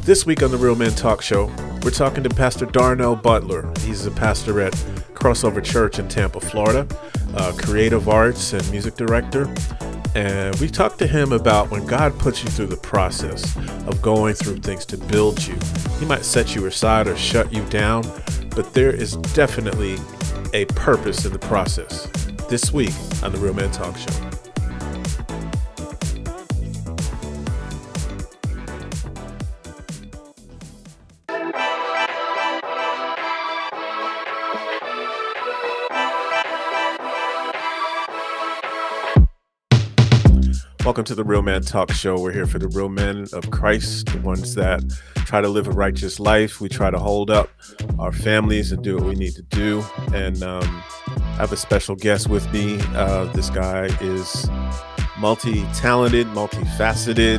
This week on the Real Men Talk Show, we're talking to Pastor Darnell Butler. He's a pastor at Crossover Church in Tampa, Florida, creative arts and music director. And we talked to him about when God puts you through the process of going through things to build you. He might set you aside or shut you down, but there is definitely a purpose in the process. This week on the Real Men Talk Show. Welcome to the Real Man Talk Show. We're here for the real men of Christ, the ones that try to live a righteous life. We try to hold up our families and do what we need to do. And I have a special guest with me. This guy is multi-talented, multifaceted,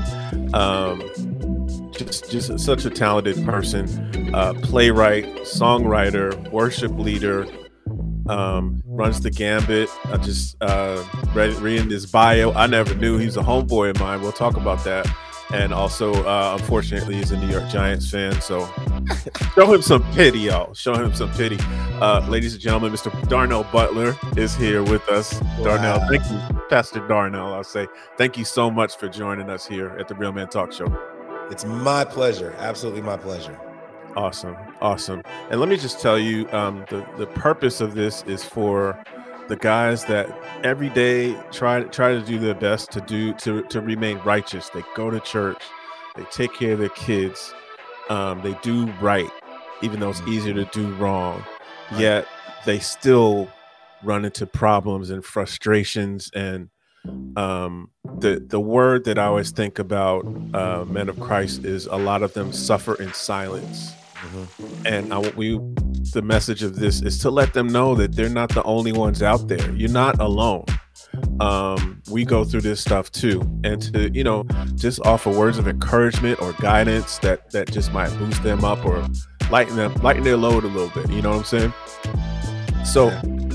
just such a talented person, playwright, songwriter, worship leader, runs the gambit. I just reading his bio. I never knew he was a homeboy of mine. We'll talk about that. And also, unfortunately, he's a New York Giants fan. So show him some pity, y'all. Show him some pity. Ladies and gentlemen, Mr. Darnell Butler is here with us. Wow. Darnell, thank you. Pastor Darnell, I'll say thank you so much for joining us here at the Real Man Talk Show. It's my pleasure. Absolutely my pleasure. Awesome. And let me just tell you, the purpose of this is for the guys that every day try to do their best to remain righteous. They go to church, they take care of their kids, they do right, even though it's easier to do wrong. Right. Yet they still run into problems and frustrations. And the word that I always think about men of Christ is a lot of them suffer in silence. Mm-hmm. And the message of this is to let them know that they're not the only ones out there. You're not alone. We go through this stuff too. And to, just offer words of encouragement or guidance that just might boost them up or lighten their load a little bit. You know what I'm saying? So,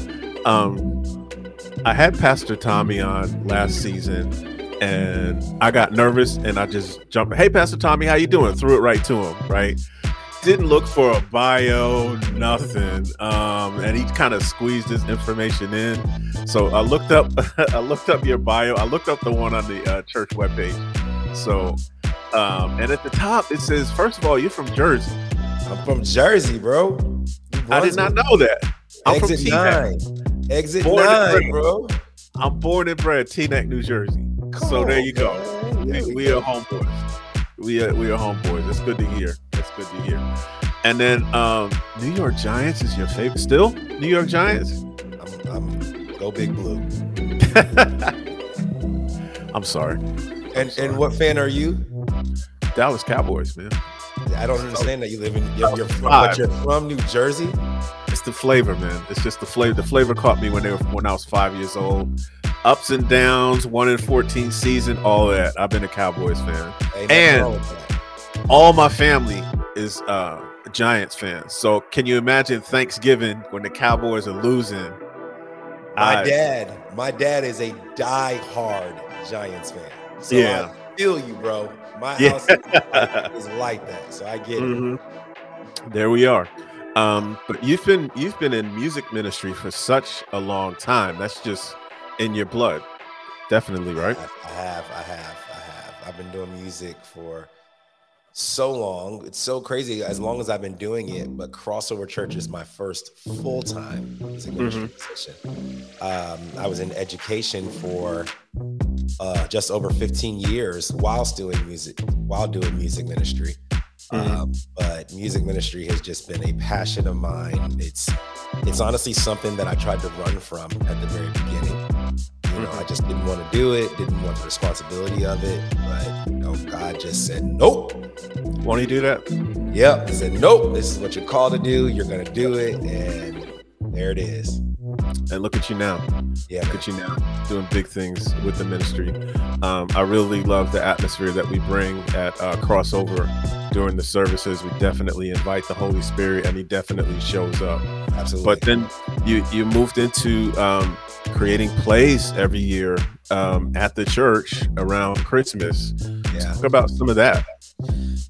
I had Pastor Tommy on last season and I got nervous and I just jumped. Hey, Pastor Tommy, how you doing? Threw it right to him, right? Didn't look for a bio, nothing. And he kind of squeezed his information in. So I looked up your bio. I looked up the one on the church webpage. So, and at the top it says, first of all, you're from Jersey. I'm from Jersey, bro. I did not know that. I'm Exit from 9. Exit 9, bro. I'm born and bred Teaneck, New Jersey. So there you go. We are homeboys. We are homeboys. That's good to hear. And then New York Giants is your favorite still? New York Giants? I'm go Big Blue. I'm sorry. And what fan are you? Dallas Cowboys, man. I don't understand that you're from New Jersey. It's the flavor, man. It's just the flavor. The flavor caught me when I was 5 years old. Ups and downs, 1-14 season, all that. I've been a Cowboys fan, and all my family is Giants fans. So can you imagine Thanksgiving when the Cowboys are losing? My dad is a die-hard Giants fan. So yeah, I feel you, bro. My house is like that, so I get it. There we are. But you've been in music ministry for such a long time. That's just in your blood, definitely, right? I have. I've been doing music for so long. It's so crazy. As long as I've been doing it, but Crossover Church is my first full-time music ministry position. I was in education for just over 15 years while doing music ministry. But music ministry has just been a passion of mine. It's honestly something that I tried to run from at the very beginning. I just didn't want to do it, didn't want the responsibility of it, but God just said, nope. Won't he do that? Yep. He said, nope, this is what you're called to do. You're going to do it. And there it is. And look at you now. Yeah, look at you now, doing big things with the ministry. I really love the atmosphere that we bring at Crossover during the services. We definitely invite the Holy Spirit, and he definitely shows up. Absolutely. But then you moved into creating plays every year at the church around Christmas. Yeah. Talk about some of that.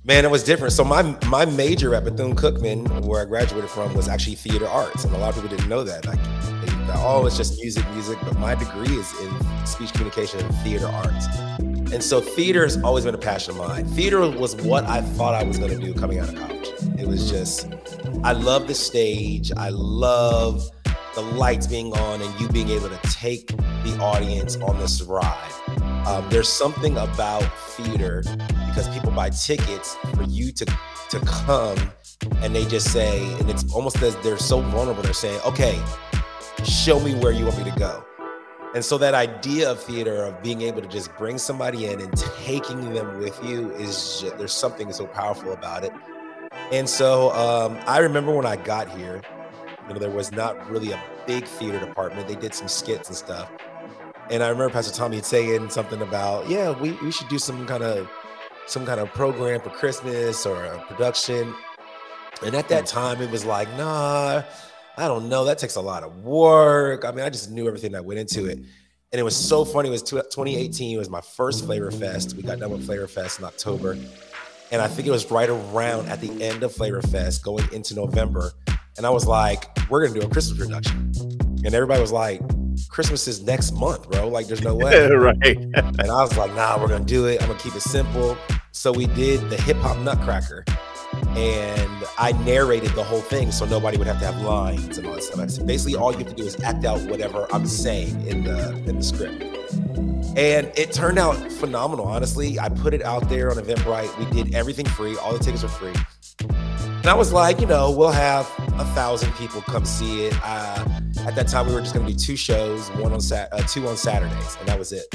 Man, it was different. So my major at Bethune-Cookman, where I graduated from, was actually theater arts, and a lot of people didn't know that. Like, they thought, oh, it's just music. But my degree is in speech communication and theater arts. And so theater has always been a passion of mine. Theater was what I thought I was going to do coming out of college. It was just, I love the stage. I love the lights being on and you being able to take the audience on this ride. There's something about theater because people buy tickets for you to come, and they just say, and it's almost as they're so vulnerable. They're saying, okay, show me where you want me to go. And so that idea of theater, of being able to just bring somebody in and taking them with you, is just, there's something so powerful about it. And so I remember when I got here, there was not really a big theater department. They did some skits and stuff. And I remember Pastor Tommy saying something about, yeah, we should do some kind of program for Christmas or a production. And at that time, it was like, nah, I don't know. That takes a lot of work. I mean, I just knew everything that went into it. And it was so funny. It was 2018. It was my first Flavor Fest. We got done with Flavor Fest in October. And I think it was right around at the end of Flavor Fest going into November. And I was like, we're going to do a Christmas production. And everybody was like, Christmas is next month, bro. Like, there's no way. Right. And I was like, nah, we're going to do it. I'm going to keep it simple. So we did the Hip Hop Nutcracker. And I narrated the whole thing so nobody would have to have lines and all that stuff. So basically, all you have to do is act out whatever I'm saying in the script. And it turned out phenomenal, honestly. I put it out there on Eventbrite. We did everything free. All the tickets were free. And I was like, we'll have 1,000 people come see it. At that time, we were just going to do 2 shows, 2 on Saturdays, and that was it.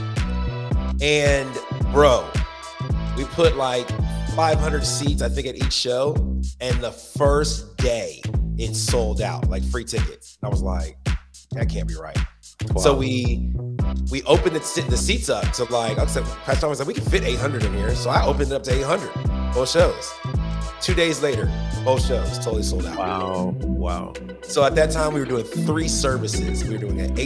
And bro, we put like 500 seats, I think, at each show. And the first day, it sold out, like free tickets. I was like, that can't be right. Wow. So we opened the seats up to like, I said, Pastor Tom was like, we can fit 800 in here. So I opened it up to 800, both shows. 2 days later, both shows totally sold out. Wow. So at that time, we were doing 3 services. We were doing at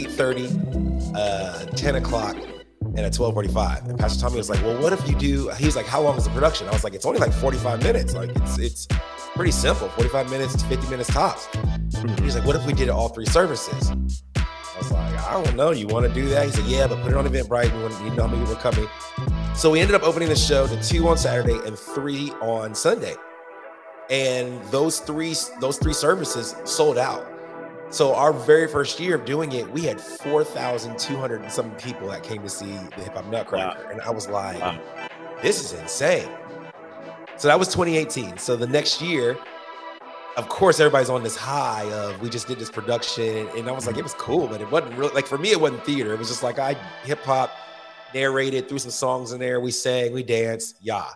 8:30, 10 o'clock, and at 12:45. And Pastor Tommy was like, well, what if you do, he was like, how long is the production? I was like, it's only like 45 minutes. Like, it's pretty simple, 45 minutes, 50 minutes tops. Mm-hmm. He's like, what if we did all 3 services? I was like, I don't know. You want to do that? He said, yeah, but put it on Eventbrite. You know how many people are coming. So we ended up opening the show to 2 on Saturday and 3 on Sunday. And those three services sold out. So our very first year of doing it, we had 4,200 and some people that came to see the Hip Hop Nutcracker. Wow. And I was like, this is insane. So that was 2018. So the next year, of course, everybody's on this high of, we just did this production. And I was like, it was cool, but it wasn't really, like, for me, it wasn't theater. It was just like, I hip hop, narrated, threw some songs in there. We sang, we danced. Yeah.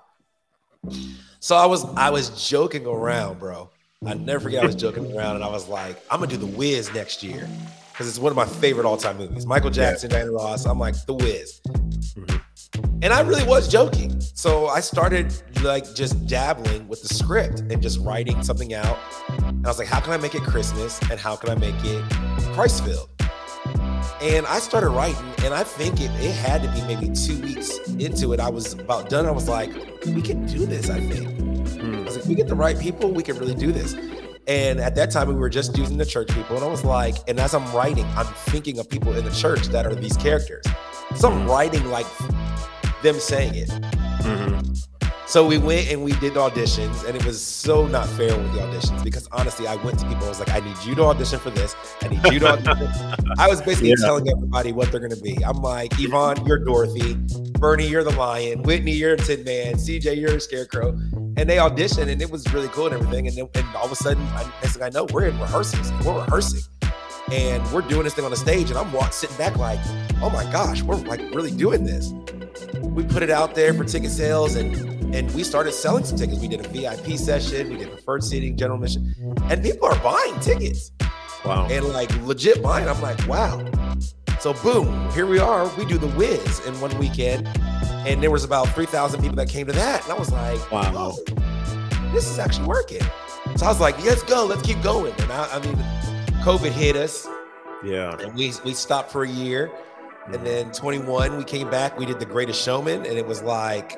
So I was joking around, bro. I never forget I was joking around, and I was like, I'm gonna do The Wiz next year because it's one of my favorite all-time movies. Michael Jackson, Diana Ross. I'm like, The Wiz. Mm-hmm. And I really was joking. So I started like just dabbling with the script and just writing something out. And I was like, how can I make it Christmas and how can I make it Christ-filled? And I started writing, and I think it had to be maybe 2 weeks into it. I was about done. I was like, we can do this, I think. I was like, if we get the right people, we can really do this. And at that time, we were just using the church people. And I was like, and as I'm writing, I'm thinking of people in the church that are these characters. So I'm writing like them saying it. Mm-hmm. So we went and we did auditions, and it was so not fair with the auditions because honestly, I went to people. I was like, I need you to audition for this. I need you to audition. I was basically telling everybody what they're going to be. I'm like, Yvonne, you're Dorothy. Bernie, you're the lion. Whitney, you're a Tin Man. CJ, you're a scarecrow. And they auditioned, and it was really cool and everything. And all of a sudden, next thing I know, we're in rehearsals. We're rehearsing. And we're doing this thing on the stage, and I'm sitting back like, oh my gosh, we're like really doing this. We put it out there for ticket sales, and we started selling some tickets. We did a VIP session, we did preferred seating, general admission, and people are buying tickets. Wow. And like legit buying. I'm like, wow. So boom, here we are. We do The Wiz in one weekend, and there was about 3,000 people that came to that. And I was like, wow, oh, this is actually working. So I was like, let's go, let's keep going. And I mean, COVID hit us. Yeah. And we stopped for a year. And then 21, we came back, we did The Greatest Showman, and it was like,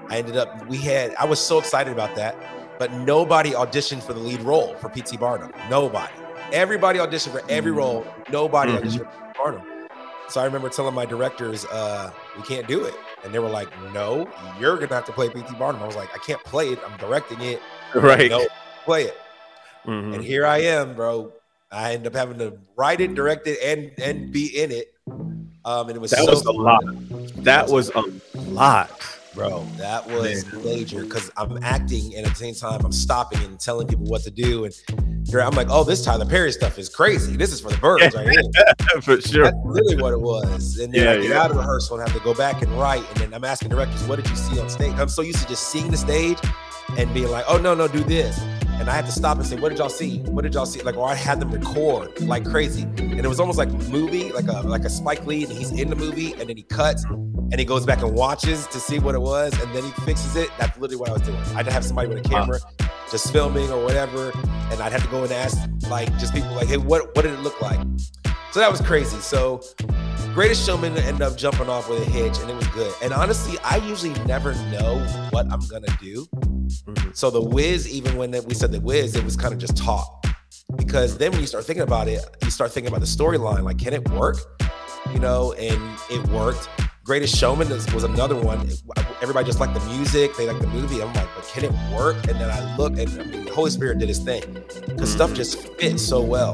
I was so excited about that, but nobody auditioned for the lead role for P.T. Barnum. Nobody. Everybody auditioned for every role. Nobody auditioned for P.T. Barnum. So I remember telling my directors, we can't do it. And they were like, no, you're going to have to play P.T. Barnum. I was like, I can't play it. I'm directing it. Right. No, play it. And here I am, bro. I ended up having to write it, direct it, and be in it. And it was a lot. That was a lot. Bro, that was major because I'm acting and at the same time I'm stopping and telling people what to do. And I'm like, oh, this Tyler Perry stuff is crazy. This is for the birds right here. For sure. That's really what it was. And then I get out of rehearsal and have to go back and write. And then I'm asking directors, what did you see on stage? I'm so used to just seeing the stage and being like, oh, no, do this. And I had to stop and say, what did y'all see? What did y'all see? Like, or I had them record like crazy. And it was almost like a movie, like a Spike Lee, and he's in the movie and then he cuts and he goes back and watches to see what it was and then he fixes it. That's literally what I was doing. I'd have somebody with a camera just filming or whatever. And I'd have to go and ask like just people like, hey, what did it look like? So that was crazy. So Greatest Showman ended up jumping off with a hitch and it was good. And honestly, I usually never know what I'm going to do. So The Wiz, even when we said The Wiz, it was kind of just talk. Because then when you start thinking about it, you start thinking about the storyline, like, can it work? You know, and it worked. Greatest Showman was another one. Everybody just liked the music. They liked the movie. I'm like, but can it work? And then I look and the Holy Spirit did his thing because stuff just fit so well.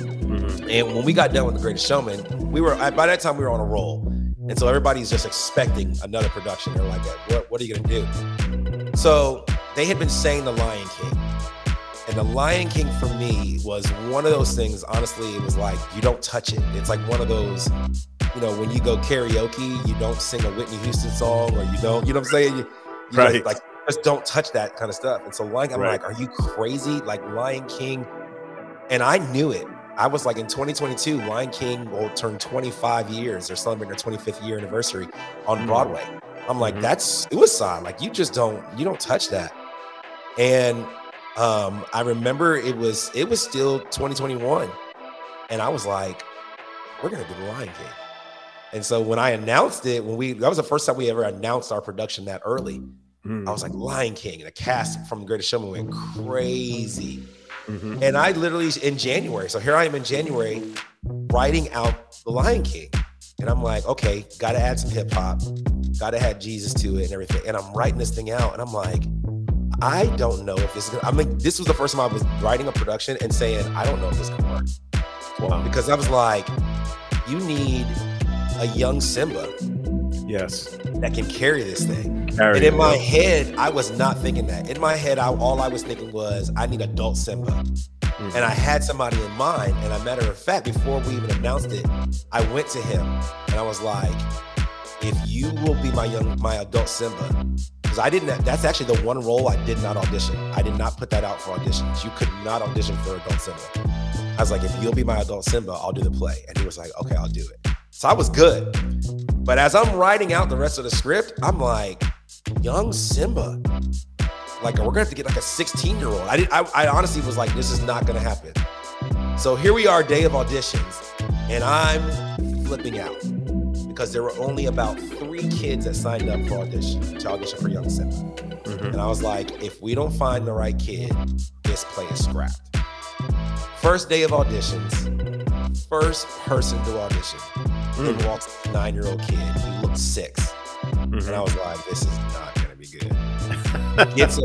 And when we got done with The Greatest Showman, by that time we were on a roll. And so everybody's just expecting another production. They're like, what are you going to do? So they had been saying The Lion King. And The Lion King for me was one of those things, honestly, it was like, you don't touch it. It's like one of those, you know, when you go karaoke, you don't sing a Whitney Houston song or you don't, you know what I'm saying? You right. just don't touch that kind of stuff. And so I'm like, are you crazy? Like Lion King. And I knew it. I was like in 2022, Lion King will turn 25 years. They're celebrating their 25th year anniversary on Broadway. I'm like, that's suicide. Like you don't touch that. And I remember it was still 2021. And I was like, we're going to do The Lion King. And so when I announced it, that was the first time we ever announced our production that early. I was like, Lion King. And the cast from The Greatest Showman went crazy. And I literally in January. So here I am in January writing out The Lion King. And I'm like, okay, got to add some hip hop, got to add Jesus to it and everything. And I'm writing this thing out and I'm like, I don't know if this is gonna, this was the first time I was writing a production and saying, I don't know if this can work. Wow. Because I was like, you need a young Simba. Yes. That can carry this thing. And in my head, I was not thinking that. In my head, all I was thinking was, I need adult Simba. And I had somebody in mind. And a matter of fact, before we even announced it, I went to him and I was like, if you will be my adult Simba, because that's actually the one role I did not audition. I did not put that out for auditions. You could not audition for adult Simba. I was like, if you'll be my adult Simba, I'll do the play. And he was like, okay, I'll do it. So I was good. But as I'm writing out the rest of the script, I'm like, young Simba. Like, we're gonna have to get like a 16-year-old. I honestly was like, this is not gonna happen. So here we are, day of auditions, and I'm flipping out because there were only about 3 kids that signed up to audition for young Simba. And I was like, if we don't find the right kid, this play is scrapped. First day of auditions, first person to audition. In walks a 9-year-old kid. He looked 6. And I was like, this is not going to be good. He gets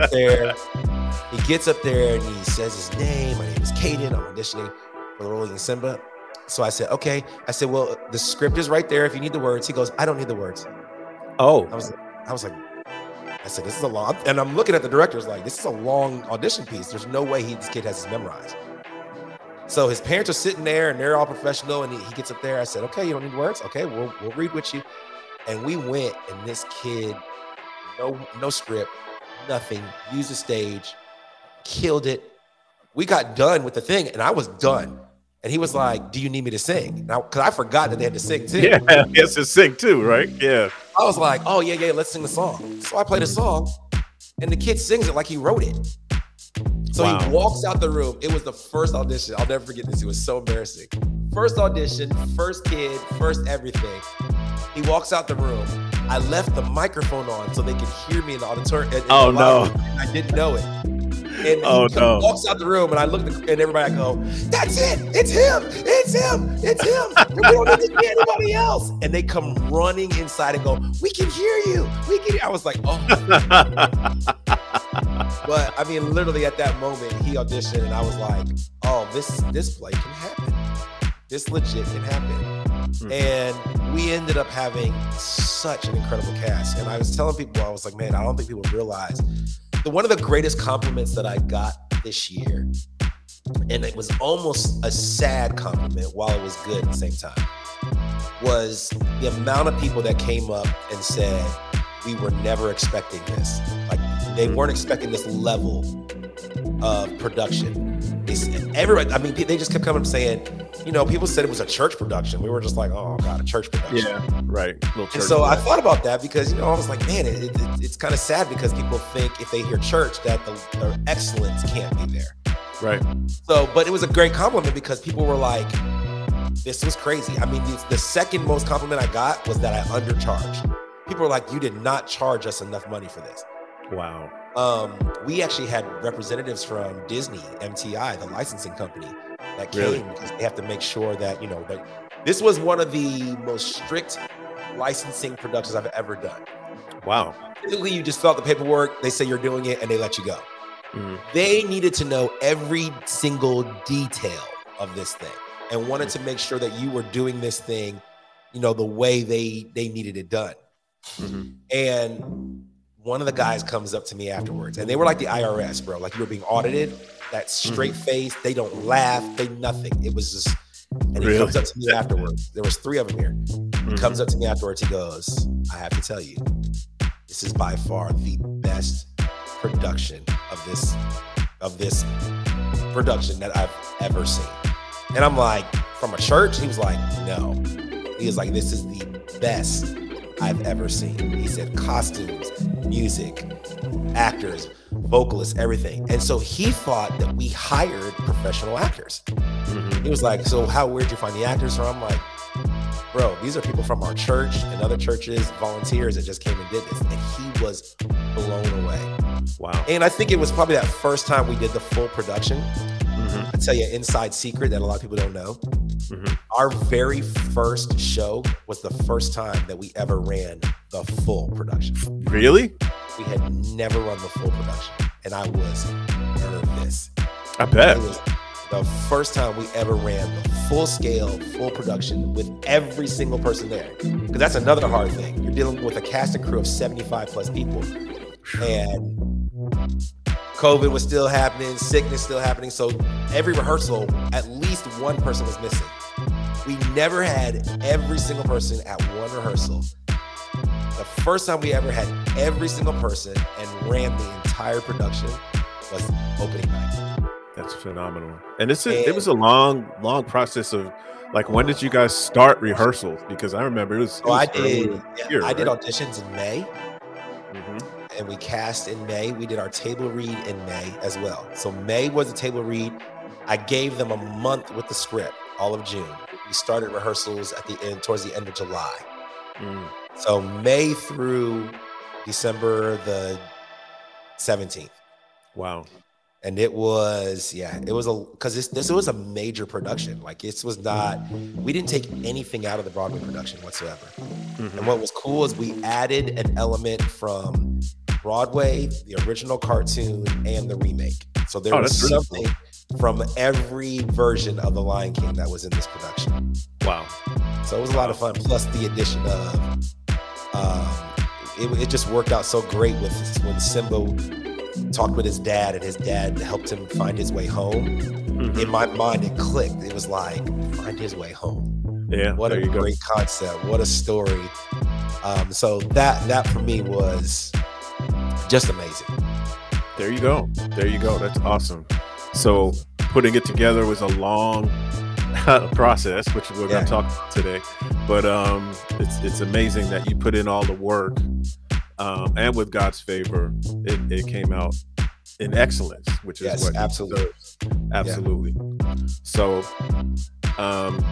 up there and he says his name. My name is Caden. I'm auditioning for the role of Simba. So I said, okay. I said, well, the script is right there if you need the words. He goes, I don't need the words. Oh. I was like, I said, this is a long, and I'm looking at the director's like, this is a long audition piece. There's no way this kid has this memorized. So his parents are sitting there and they're all professional and he gets up there. I said, okay, you don't need words? Okay, we'll read with you. And we went and this kid, no script, nothing, used the stage, killed it. We got done with the thing and I was done. And he was like, do you need me to sing? Now, because I forgot that they had to sing too. Yeah, he has to sing too, right? Yeah. I was like, oh, yeah, let's sing the song. So I played a song and the kid sings it like he wrote it. So He walks out the room. It was the first audition. I'll never forget this. It was so embarrassing. First audition, first kid, first everything. He walks out the room. I left the microphone on so they could hear me in the auditorium. Oh, no. And I didn't know it. And he walks out the room, and I look at everybody. I go, "That's it! It's him! It's him! It's him! We don't need to see anybody else." And they come running inside and go, "We can hear you! We can." I was like, "Oh." But I mean, literally at that moment, he auditioned, and I was like, "Oh, this play can happen. This legit can happen." And we ended up having such an incredible cast. And I was telling people, I was like, "Man, I don't think people realize." One of the greatest compliments that I got this year, and it was almost a sad compliment while it was good at the same time, was the amount of people that came up and said, "We were never expecting this." Like, they weren't expecting this level of production. Everybody, I mean, they just kept coming up saying, people said it was a church production. We were just like, "Oh God, a church production." Yeah, right. And so I thought about that because, I was like, man, it's kind of sad because people think if they hear church that the excellence can't be there. Right. So, but it was a great compliment because people were like, this was crazy. I mean, the second most compliment I got was that I undercharged. People were like, "You did not charge us enough money for this." Wow. We actually had representatives from Disney, MTI, the licensing company, that came because they have to make sure that, that this was one of the most strict licensing productions I've ever done. Wow. Typically, you just fill out the paperwork, they say you're doing it, and they let you go. They needed to know every single detail of this thing and wanted to make sure that you were doing this thing, the way they needed it done. And one of the guys comes up to me afterwards, and they were like the IRS, bro. Like, you were being audited, that straight face, they don't laugh, they nothing. It was just, and he comes up to me afterwards. There was 3 of them here. He comes up to me afterwards, he goes, "I have to tell you, this is by far the best production of this production that I've ever seen." And I'm like, "From a church?" He was like, "No." He was like, "This is the best I've ever seen." He said costumes, music, actors, vocalists, everything. And so he thought that we hired professional actors. He was like, "So where'd you find the actors from?" I'm like, "Bro, these are people from our church and other churches, volunteers that just came and did this." And he was blown away. Wow. And I think it was probably that first time we did the full production. I'll tell you an inside secret that a lot of people don't know. Our very first show was the first time that we ever ran the full production. Really? We had never run the full production, and I was nervous. I bet. It was the first time we ever ran the full scale, full production with every single person there. Because that's another hard thing. You're dealing with a cast and crew of 75 plus people. And COVID was still happening, sickness still happening. So every rehearsal, at least one person was missing. We never had every single person at one rehearsal. The first time we ever had every single person and ran the entire production was opening night. That's phenomenal. And it was a long process of, like, when did you guys start rehearsals? Because I remember I did auditions in May. And we cast in May. We did our table read in May as well. So May was the table read. I gave them a month with the script, all of June. We started rehearsals towards the end of July. So May through December the 17th. Wow. And it was because this was a major production. Like, this was not, we didn't take anything out of the Broadway production whatsoever. And what was cool is we added an element from Broadway, the original cartoon, and the remake. So there was something from every version of The Lion King that was in this production. Wow. So it was a lot of fun. Plus the addition of, it just worked out so great with when Simba talked with his dad and his dad helped him find his way home. In my mind, it clicked. It was like, find his way home. Yeah. What a great concept. What a story. So that for me was just amazing. There you go. That's awesome. So putting it together was a long process, which we're going to talk about today. But it's amazing that you put in all the work, and with God's favor, it came out in excellence, which is what absolutely. Absolutely. So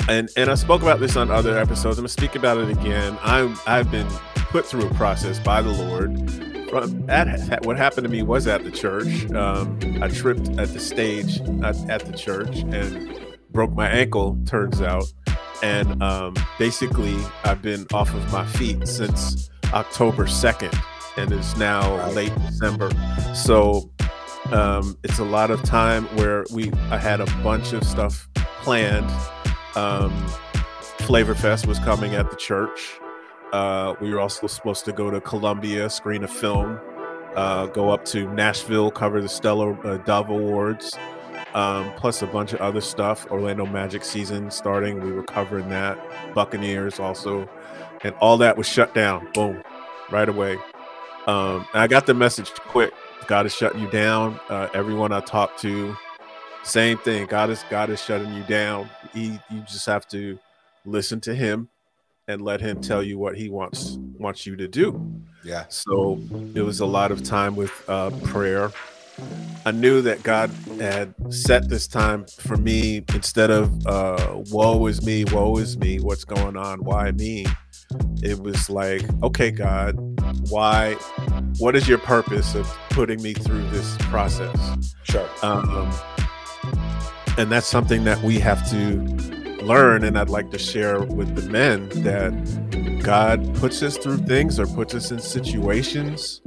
And I spoke about this on other episodes. I'm gonna speak about it again. I've been put through a process by the Lord. What happened to me was at the church. I tripped at the stage at the church and broke my ankle, turns out. And basically, I've been off of my feet since October 2nd, and it's now late December. So it's a lot of time where I had a bunch of stuff planned. Flavor Fest was coming at the church. We were also supposed to go to Columbia, screen a film, go up to Nashville, cover the Stellar Dove Awards, plus a bunch of other stuff. Orlando Magic season starting, we were covering that. Buccaneers also, and all that was shut down. Boom, right away. And I got the message quick. God is shutting you down. Everyone I talked to, same thing. God is shutting you down. You just have to listen to him and let him tell you what he wants you to do. Yeah. So it was a lot of time with prayer. I knew that God had set this time for me. Instead of woe is me, what's going on, why me? It was like, okay, God, why? What is your purpose of putting me through this process? Sure. And that's something that we have to learn. And I'd like to share with the men that God puts us through things or puts us in situations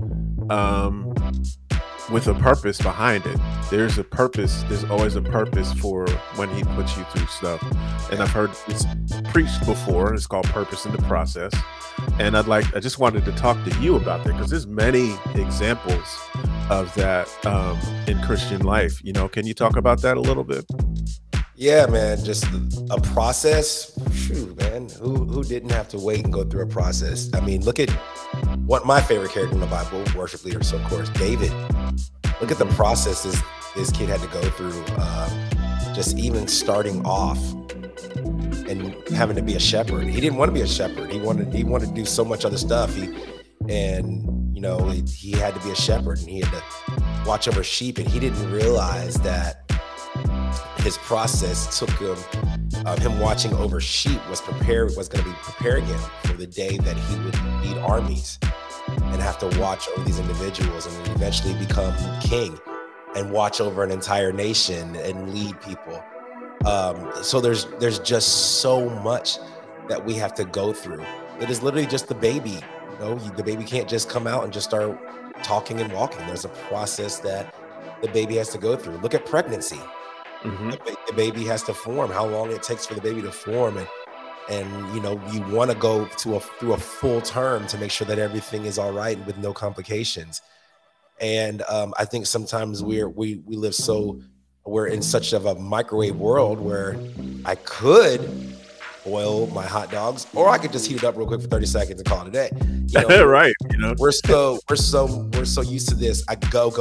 with a purpose behind it. There's a purpose. There's always a purpose for when he puts you through stuff. And I've heard it's preached before. It's called Purpose in the Process. And I just wanted to talk to you about that because there's many examples of that in Christian life. Can you talk about that a little bit? Yeah, man, just a process. Shoot, man, who didn't have to wait and go through a process? I mean, look at what my favorite character in the Bible, worship leader, so of course, David. Look at the process this kid had to go through, just even starting off and having to be a shepherd. He didn't want to be a shepherd. He wanted to do so much other stuff. He had to be a shepherd and he had to watch over sheep, and he didn't realize that his process took him watching over sheep was going to be preparing him for the day that he would lead armies and have to watch over these individuals and then eventually become king and watch over an entire nation and lead people. So there's just so much that we have to go through. It is literally just the baby. The baby can't just come out and just start talking and walking. There's a process that the baby has to go through. Look at pregnancy. Mm-hmm. The baby has to form, how long it takes for the baby to form. And you want to go through a full term to make sure that everything is all right with no complications. And I think sometimes we live we're in such of a microwave world where I could boil my hot dogs, or I could just heat it up real quick for 30 seconds and call it a day. Right. We're so used to this. I go.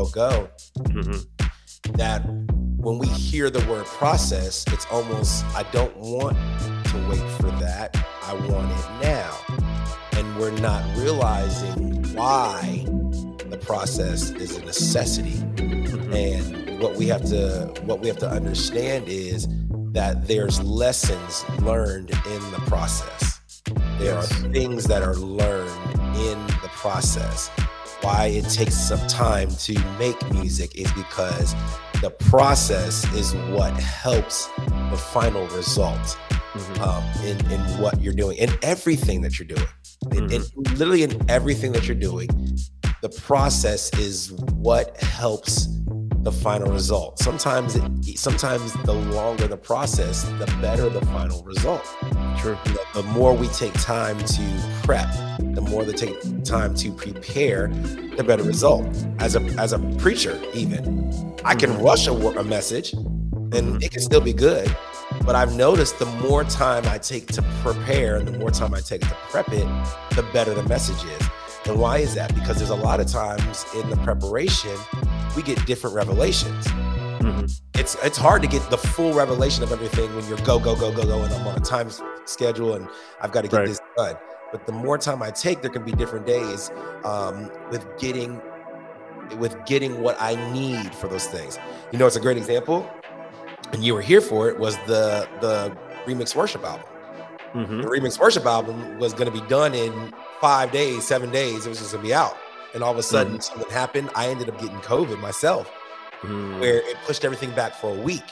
Mm-hmm. That when we hear the word process, it's almost, I don't want to wait for that. I want it now. And we're not realizing why the process is a necessity. Mm-hmm. And what we have to understand is that there's lessons learned in the process. There are things that are learned in the process. Why it takes some time to make music is because the process is what helps the final result. Mm-hmm. In what you're doing, in everything that you're doing. Mm-hmm. Literally in everything that you're doing, the process is what helps the final result. Sometimes the longer the process, the better the final result. True. The more we take time to prep, the more they take time to prepare, the better result. As a preacher, even, I can rush a message and it can still be good. But I've noticed the more time I take to prepare and the more time I take to prep it, the better the message is. And why is that? Because there's a lot of times in the preparation, we get different revelations. Mm-hmm. It's hard to get the full revelation of everything when you're go, and I'm on a time schedule and I've got to get this done. But the more time I take, there can be different days with getting what I need for those things. It's a great example, and you were here for it, was the remix worship album. Mm-hmm. The remix worship album was going to be done in 5 days, 7 days. It was just going to be out. And all of a sudden something happened. I ended up getting COVID myself, where it pushed everything back for a week.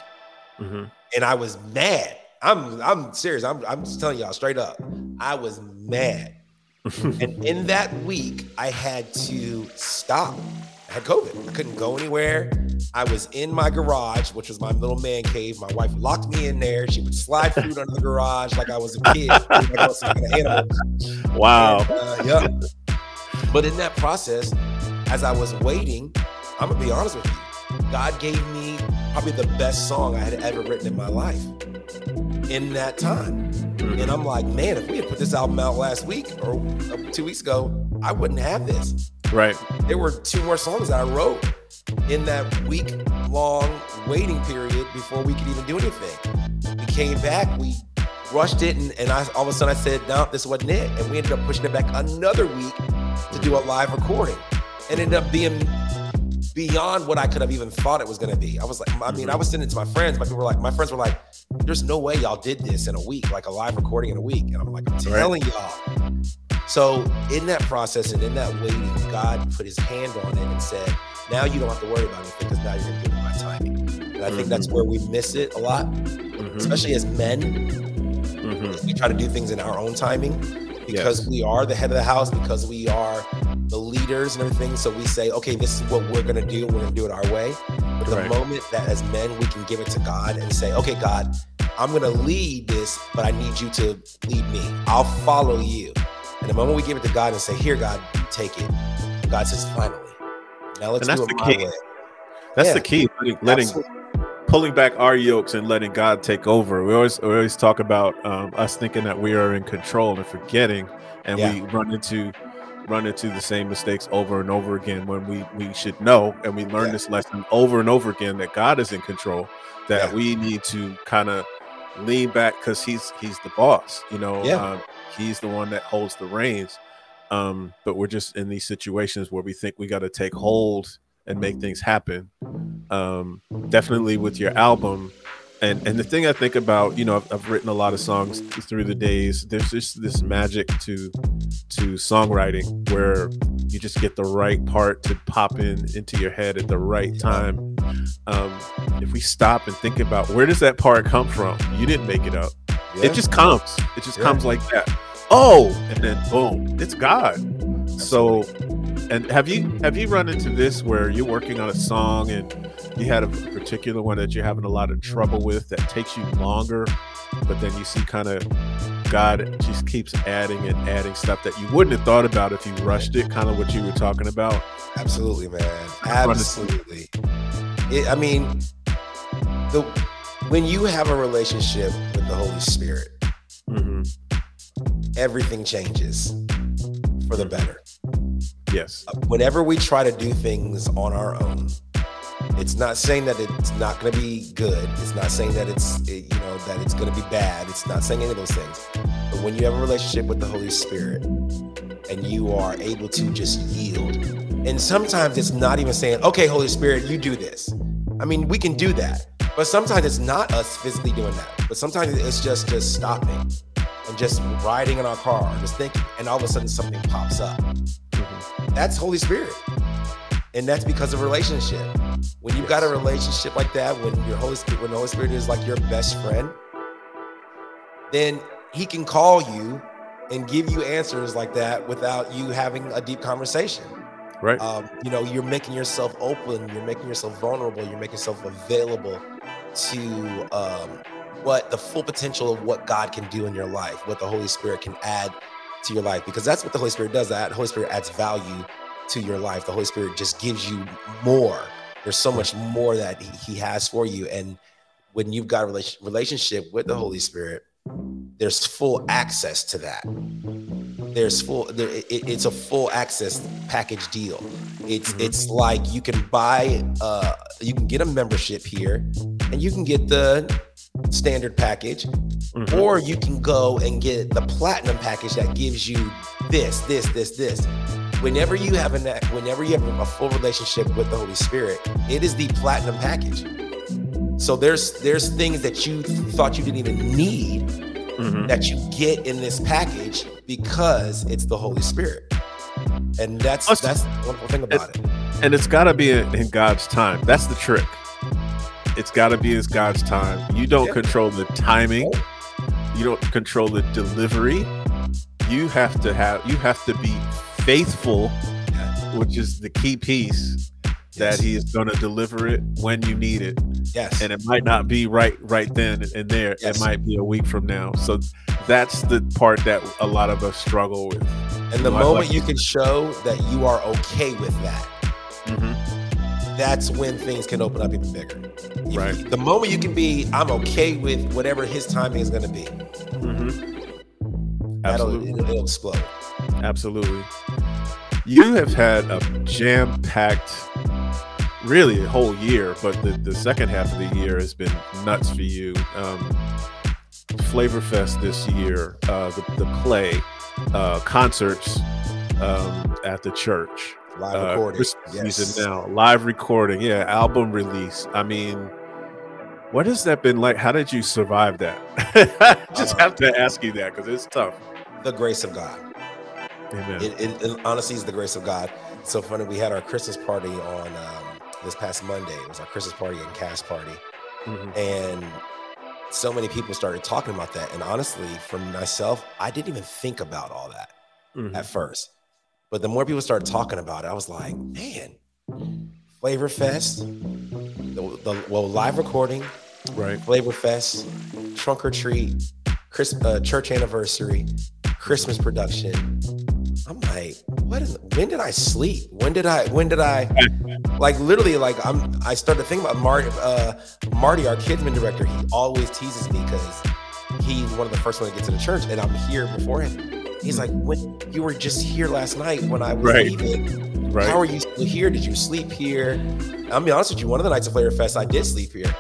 And I was mad. I'm serious. I'm just telling y'all straight up. I was mad. And in that week, I had to stop. I had COVID. I couldn't go anywhere. I was in my garage, which was my little man cave. My wife locked me in there. She would slide food under the garage like I was a kid, like I was some kind of animal. Wow. And, yeah. But in that process, as I was waiting, I'm gonna be honest with you, God gave me probably the best song I had ever written in my life in that time. And I'm like, man, if we had put this album out last week or 2 weeks ago, I wouldn't have this. Right. There were 2 more songs that I wrote in that week-long waiting period before we could even do anything. We came back, we rushed it, and all of a sudden I said, no, this wasn't it. And we ended up pushing it back another week to do a live recording. And ended up being beyond what I could have even thought it was going to be. I was like, I mean, I was sending it to my friends. My friends were like, there's no way y'all did this in a week, like a live recording in a week. And I'm like, I'm telling y'all. So in that process and in that waiting, God put his hand on it and said, now you don't have to worry about anything because now you're going to do it in my timing. And I think that's where we miss it a lot, especially as men. We try to do things in our own timing because we are the head of the house, because we are the leaders and everything. So we say, okay, this is what we're going to do. We're going to do it our way. But the moment that as men, we can give it to God and say, okay, God, I'm going to lead this, but I need you to lead me. I'll follow you. And the moment we give it to God and say, here, God, take it. God says, finally. Now let's do it my way. That's the key. Pulling back our yokes and letting God take over. We always talk about us thinking that we are in control and forgetting, and we run into the same mistakes over and over again when we should know, and we learn this lesson over and over again, that God is in control, that we need to kind of lean back because he's the boss, he's the one that holds the reins. But we're just in these situations where we think we got to take hold and make things happen. Definitely with your album. And the thing I think about, I've written a lot of songs through the days. There's just this magic to songwriting where you just get the right part to pop into your head at the right time. If we stop and think about, where does that part come from? You didn't make it up. It just comes. It just comes like that. Oh, and then boom, it's God. So, and have you run into this where you're working on a song and you had a particular one that you're having a lot of trouble with that takes you longer, but then you see kind of God just keeps adding and adding stuff that you wouldn't have thought about if you rushed it, kind of what you were talking about? Absolutely, man. Absolutely. When you have a relationship with the Holy Spirit, everything changes for the better. Yes. Whenever we try to do things on our own, it's not saying that it's not going to be good. It's not saying that that it's going to be bad. It's not saying any of those things. But when you have a relationship with the Holy Spirit and you are able to just yield, and sometimes it's not even saying, okay, Holy Spirit, you do this. I mean, we can do that. But sometimes it's not us physically doing that. But sometimes it's just stopping and just riding in our car, just thinking, and all of a sudden something pops up. That's Holy Spirit. And that's because of relationship. When you've got a relationship like that, when the Holy Spirit is like your best friend, then he can call you and give you answers like that without you having a deep conversation. Right. You're making yourself open, you're making yourself vulnerable, you're making yourself available to what the full potential of what God can do in your life, what the Holy Spirit can add to your life, because that's what the Holy Spirit does. That Holy Spirit adds value to your life. The Holy Spirit just gives you more. There's so much more that he has for you. And when you've got a relationship with the Holy Spirit, there's full access to that. It's a full access package deal. It's like you can you can get a membership here and you can get the standard package, or you can go and get the platinum package that gives you this. Whenever you have a full relationship with the Holy Spirit, it is the platinum package. So there's things that you thought you didn't even need that you get in this package because it's the Holy Spirit. And that's the wonderful thing about it. And it's got to be in God's time. That's the trick. It's got to be in God's time. You don't control the timing. You don't control the delivery. You have to be faithful, which is the key piece, that he is going to deliver it when you need it. Yes. And it might not be right then and there. Yes. It might be a week from now. So that's the part that a lot of us struggle with. And the moment you can show that you are okay with that, that's when things can open up even bigger. Right. The moment you can be, I'm okay with whatever his timing is going to be. It'll explode. Absolutely. You have had a jam-packed, really a whole year, but the second half of the year has been nuts for you. Flavor Fest this year, the play, concerts at the church. Live recording. Season now. Live recording. Yeah. Album release. I mean, what has that been like? How did you survive that? I just have to ask you that because it's tough. The grace of God. Amen. It honestly is the grace of God. It's so funny. We had our Christmas party on this past Monday. It was our Christmas party and cast party. And so many people started talking about that. And honestly, for myself, I didn't even think about all that at first. But the more people started talking about it, I was like, man, Flavor Fest, live recording, right? Flavor Fest, trunk or treat, church anniversary, Christmas production. I'm like, when did I sleep? When did I like literally like I started thinking about Marty, our kidsman director. He always teases me because he's one of the first ones to get to the church and I'm here before him. He's like, when you were just here last night when I was leaving, how are you still here? Did you sleep here? I'll be honest with you, one of the nights of Flavor Fest, I did sleep here.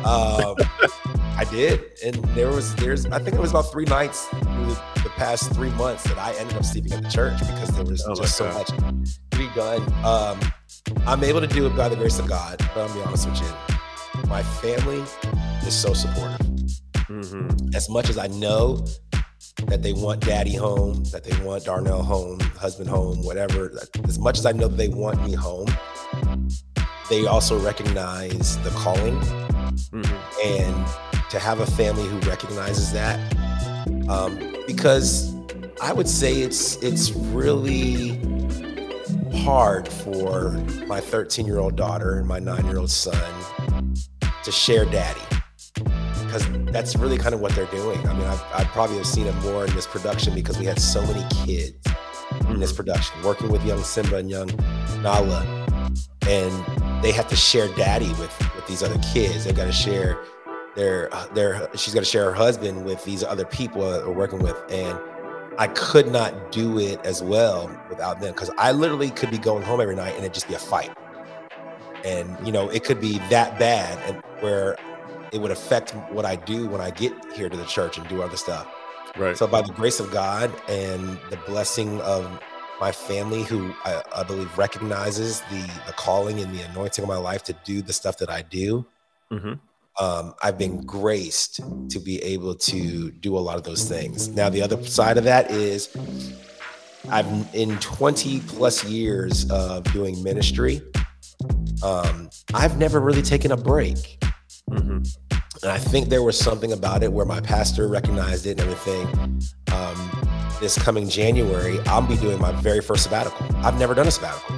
I did. And there's I think it was about 3 nights through the past 3 months that I ended up sleeping at the church because there was just so much to be done. I'm able to do it by the grace of God, but I'll be honest with you. My family is so supportive. As much as I know that they want daddy home, that they want Darnell home, husband home, whatever, as much as I know that they want me home, they also recognize the calling. And to have a family who recognizes that, because I would say it's really hard for my 13-year-old daughter and my 9-year-old son to share daddy, because that's really kind of what they're doing. I mean, I probably have seen it more in this production because we had so many kids in this production, working with young Simba and young Nala, and they have to share daddy with these other kids. They've got to share she's got to share her husband with these other people we're working with, and I could not do it as well without them, because I literally could be going home every night and it'd just be a fight, and it could be that bad, and where it would affect what I do when I get here to the church and do other stuff. Right. So by the grace of God and the blessing of my family, who I believe recognizes the calling and the anointing of my life to do the stuff that I do, I've been graced to be able to do a lot of those things. Now, the other side of that is I've in 20 plus years of doing ministry, I've never really taken a break. And I think there was something about it where my pastor recognized it and everything. This coming January, I'll be doing my very first sabbatical. I've never done a sabbatical.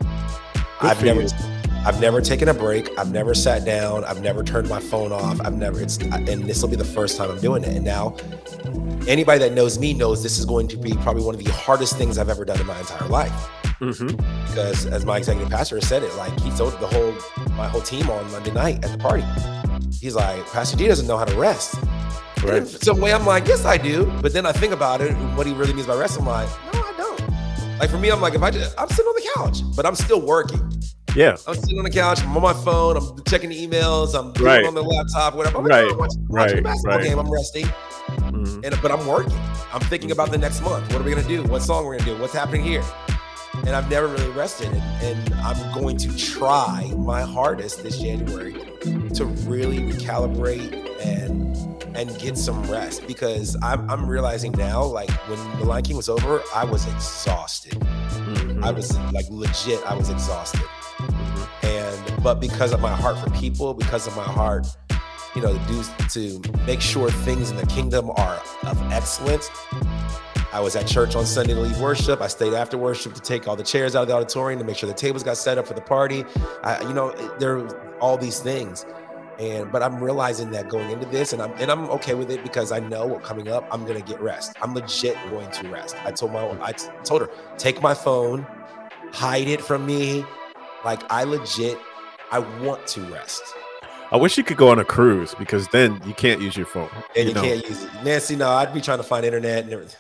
I've never taken a break. I've never sat down. I've never turned my phone off. and this will be the first time I'm doing it. And now anybody that knows me knows this is going to be probably one of the hardest things I've ever done in my entire life. Because as my executive pastor has said it, like he told my whole team on Monday night at the party, he's like, Pastor D doesn't know how to rest. Right. In some way, I'm like, yes, I do. But then I think about it, what he really means by rest. I'm like, no, I don't. Like for me, I'm like, I'm sitting on the couch, but I'm still working. Yeah. I'm sitting on the couch. I'm on my phone. I'm checking the emails. I'm doing on the laptop, whatever. I'm like, watching a basketball game. I'm resting. But I'm working. I'm thinking about the next month. What are we going to do? What song we're going to do? What's happening here? And I've never really rested. And I'm going to try my hardest this January to really recalibrate and get some rest, because I'm realizing now, like when The Lion King was over, I was exhausted. Mhm. I was like legit, I was exhausted. But because of my heart for people, because of my heart, you know, to make sure things in the kingdom are of excellence. I was at church on Sunday to lead worship. I stayed after worship to take all the chairs out of the auditorium to make sure the tables got set up for the party. There are all these things. But I'm realizing that going into this, and I'm okay with it, because I know what coming up, I'm gonna get rest. I'm legit going to rest. I told her, take my phone, hide it from me. Like I want to rest. I wish you could go on a cruise, because then you can't use your phone. And you can't use it. Nancy, no, I'd be trying to find internet and everything.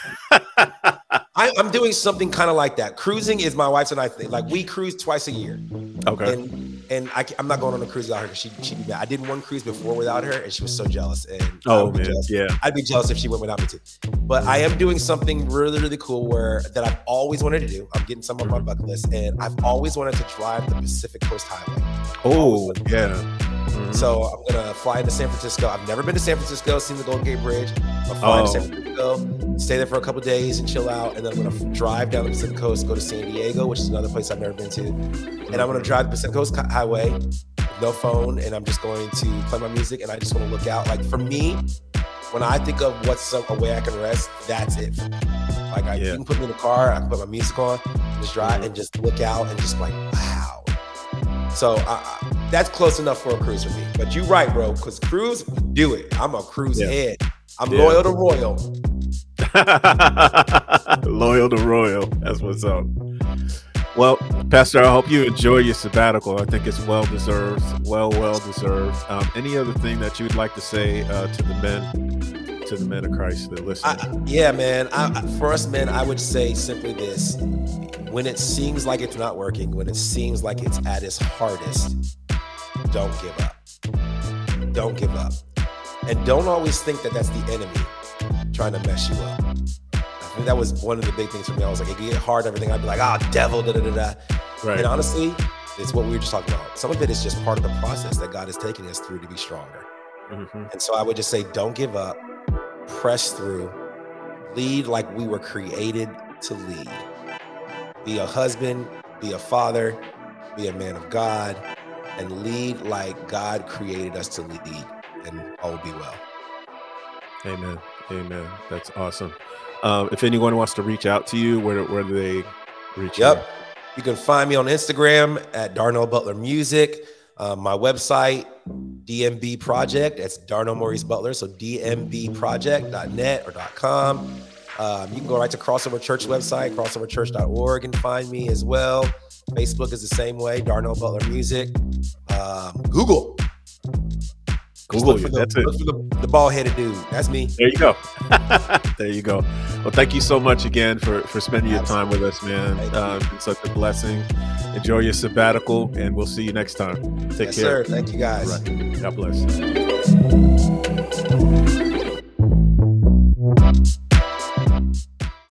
I'm doing something kind of like that. Cruising is my wife's and I thing. Like we cruise twice a year. Okay. And I'm not going on a cruise without her, because she'd be mad. I did one cruise before without her, and she was so jealous. And I'd be jealous if she went without me too. But I am doing something really, really cool that I've always wanted to do. I'm getting some on my bucket list, and I've always wanted to drive the Pacific Coast Highway. Oh, yeah. So I'm gonna fly into San Francisco. I've never been to San Francisco, seen the Golden Gate Bridge. I'm flying to San Francisco, stay there for a couple of days and chill out, and then I'm gonna drive down the Pacific Coast, go to San Diego, which is another place I've never been to, and I'm gonna drive the Pacific Coast Highway, no phone, and I'm just going to play my music, and I just want to look out. Like for me, when I think of what's a way I can rest, that's it. Like you can put me in the car, I can put my music on, and just drive and just look out and just like, wow. So that's close enough for a cruise for me. But you're right, bro, because cruise, do it. I'm a cruise head. I'm loyal to royal. Loyal to royal. That's what's up. Well, Pastor, I hope you enjoy your sabbatical. I think it's well deserved. Well deserved. Any other thing that you would like to say to the men of Christ that listen? Yeah, man. For us men, I would say simply this: when it seems like it's not working, when it seems like it's at its hardest, don't give up. Don't give up. And don't always think that that's the enemy trying to mess you up. I think that was one of the big things for me. I was like, it get hard, everything. I'd be like, devil, da da da da. Right. And honestly, it's what we were just talking about. Some of it is just part of the process that God is taking us through to be stronger. And so I would just say, don't give up. Press through. Lead like we were created to lead. Be a husband, be a father, be a man of God, and lead like God created us to lead, and all will be well. Amen. Amen. That's awesome. If anyone wants to reach out to you, where do they reach you? You can find me on Instagram at Darnell Butler Music. My website, DMB Project. That's Darnell Maurice Butler. So dmbproject.net or .com. You can go right to Crossover Church website, crossoverchurch.org, and find me as well. Facebook is the same way, Darnell Butler Music. Google. That's it. Look for the bald-headed dude. That's me. There you go. There you go. Well, thank you so much again for spending your time with us, man. It's been such a blessing. Enjoy your sabbatical, and we'll see you next time. Take care. Yes, sir. Thank you, guys. Right. God bless.